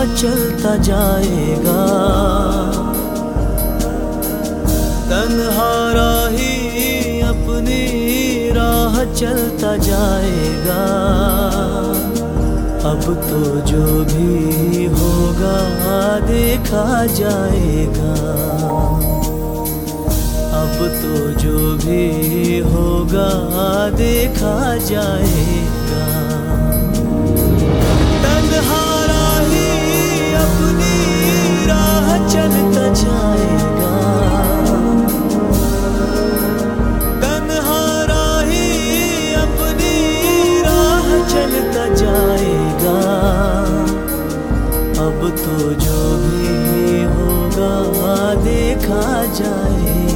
चलता जाएगा, तन्हा राही अपनी राह चलता जाएगा। अब तो जो भी होगा देखा जाएगा, अब तो जो भी होगा देखा जाएगा। तन्हा राही अपनी राह चलता जाएगा, तन्हा राही अपनी राह चलता जाएगा। अब तो जो भी होगा देखा जाएगा।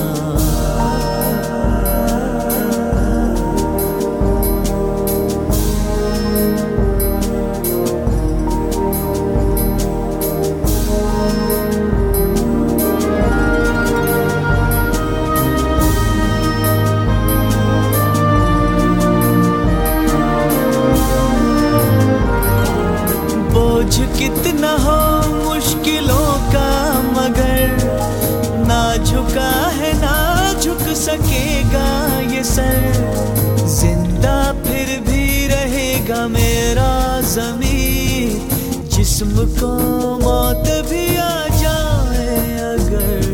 बोझ कितना हो मुश्किलों का मगर ना झुका है ना झुक सकेगा ये सर। जिंदा फिर भी रहेगा मेरा ज़मीर, जिस्म को मौत भी आ जाए अगर।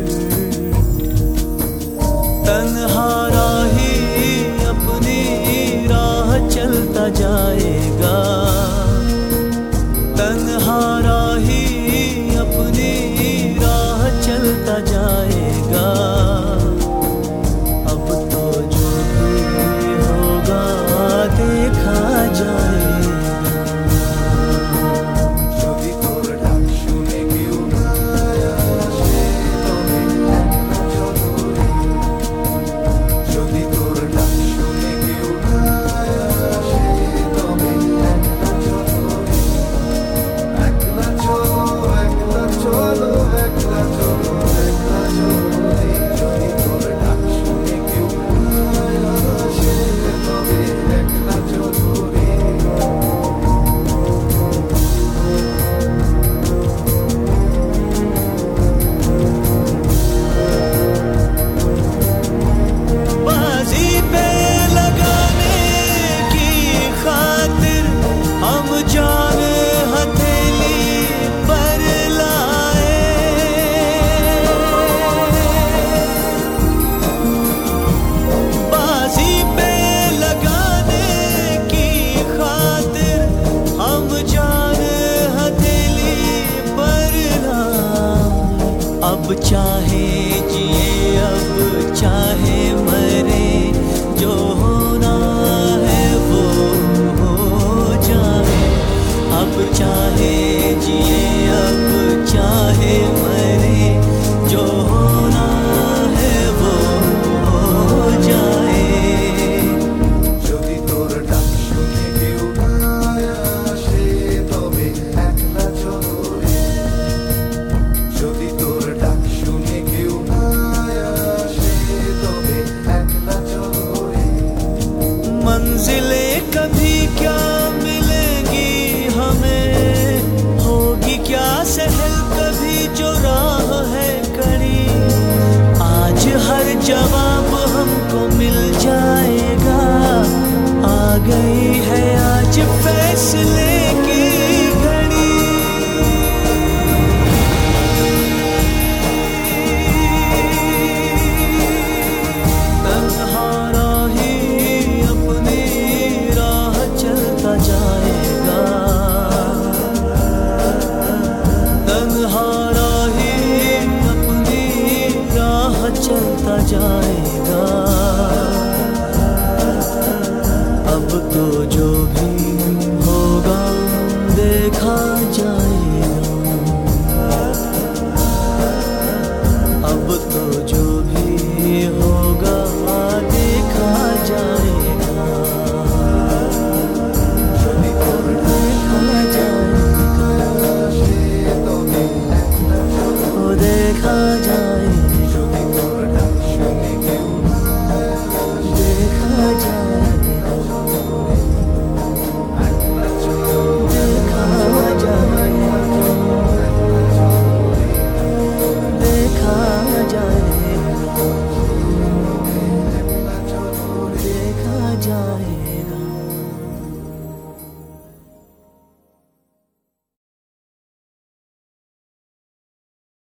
तन्हा राही अपनी राह चलता जाएगा, तन्हा राही अपनी राह चलता जाएगा। अब तो जो भी होगा देखा जाएगा। अब चाहे जिए अब चाहे मरे, जो होना है वो हो जाए। अब चाहे जिए अब चाहे मरे, जो होना है वो हो जाए। যদি তোর ডাক শুনে কেউ না আসে তবে একলা চলো রে। যদি তোর ডাক শুনে কেউ না আসে তবে একলা চলো রে। मंजिलें कभी क्या मिलेंगी हमें, होगी क्या सहल कभी जो राह है कड़ी। आज हर जवान